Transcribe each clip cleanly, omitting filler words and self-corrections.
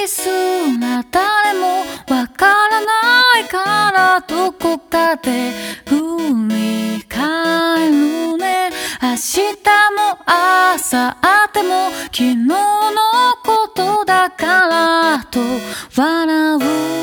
すら誰もわからないからどこかで振り返るね。明日も明後日も昨日のことだからと笑う。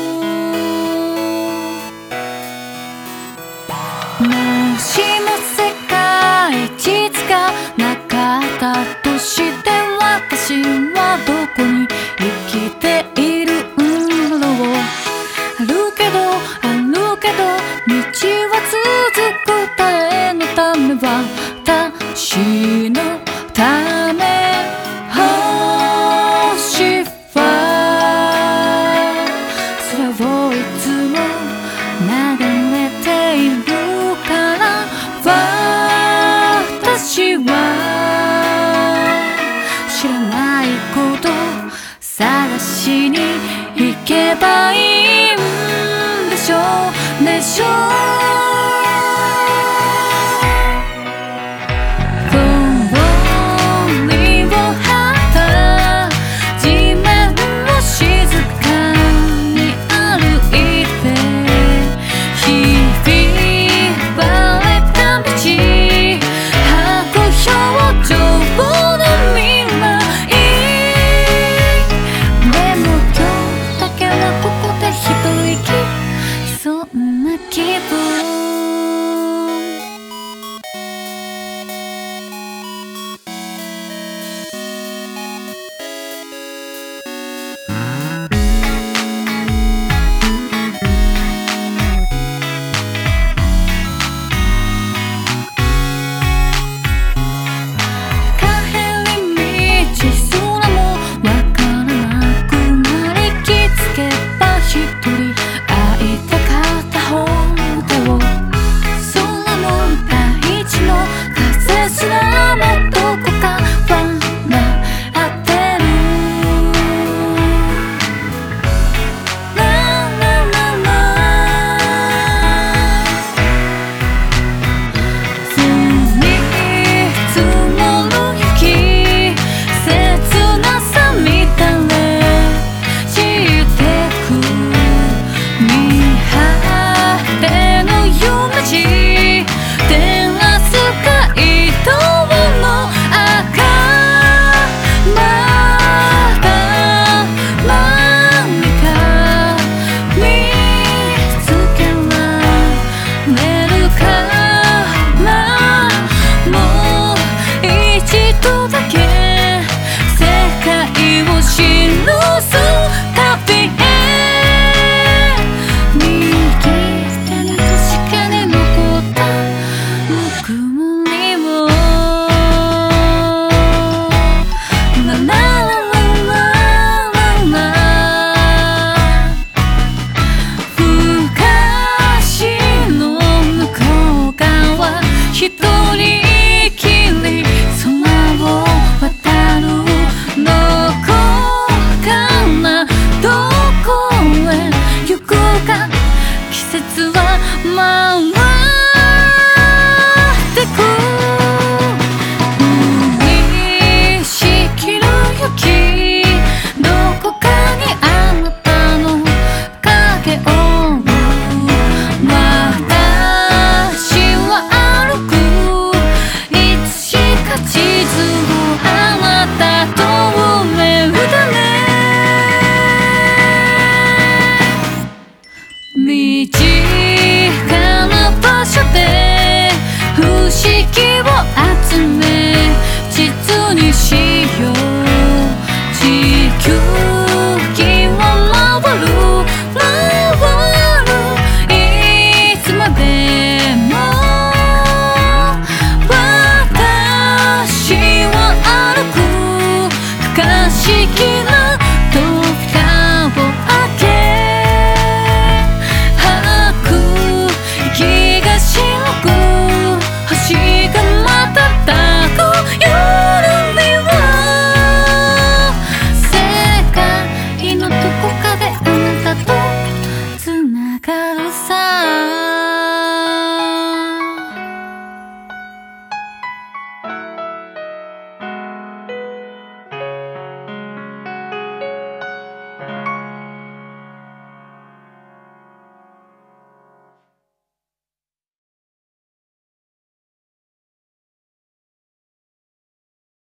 もしも世界一いつかなかったとして私はどこに生きているんだろう。あるけど道は続く。誰のため私のため星は空をいつも眺めているから私は知らないこと探しに行けばいい。